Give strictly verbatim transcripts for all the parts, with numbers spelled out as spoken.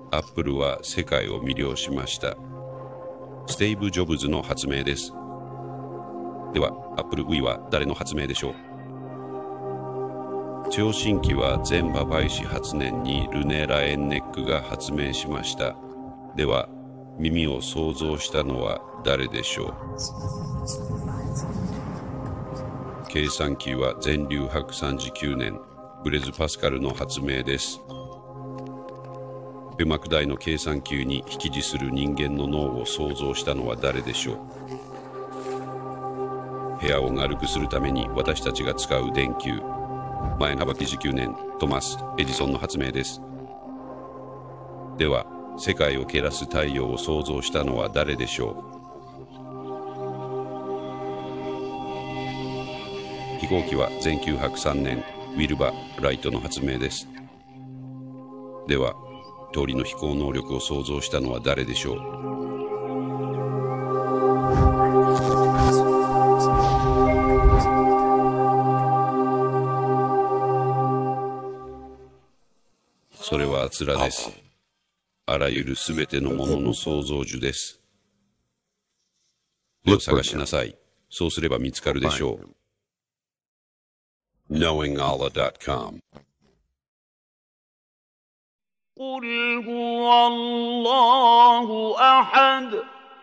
アップルは世界を魅了しました。スティーブ・ジョブズの発明です。では、アップル Wii は誰の発明でしょう？聴診器は全馬倍氏発年にルネ・ラエンネックが発明しました。では、耳を創造したのは誰でしょう？計算機は全粒白さんじゅうきゅうねん、ブレズ・パスカルの発明です。狭く大の計算球に引き字する人間の脳を創造したのは誰でしょう？部屋を軽くするために私たちが使う電球、前幅きゅうじゅうきゅうねん、トマス・エジソンの発明です。では、世界を照らす太陽を創造したのは誰でしょう？飛行機はせんきゅうひゃくさんねん、ウィルバ・ライトの発明です。では、鳥の飛行能力を創造したのは誰でしょう？それはあつらです。あらゆるすべてのものの創造主です。目を探しなさい。そうすれば見つかるでしょう。ノーイングアラードットコム قل هو الله أحد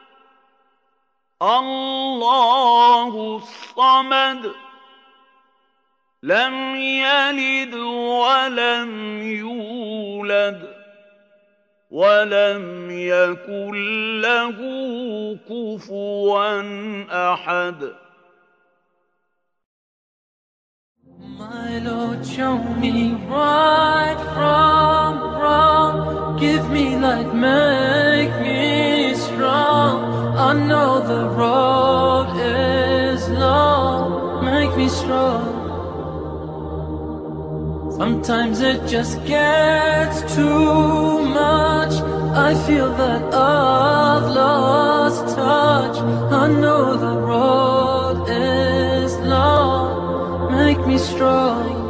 الله الصمد لم يلد ولم يولد ولم يكن له كفوا أحد My Lord, show me right from wrong. Give me light, make me strong. I know the road is long. Make me strong. Sometimes it just gets too much. I feel that I've lost touch. I know the road is long. Make me strong.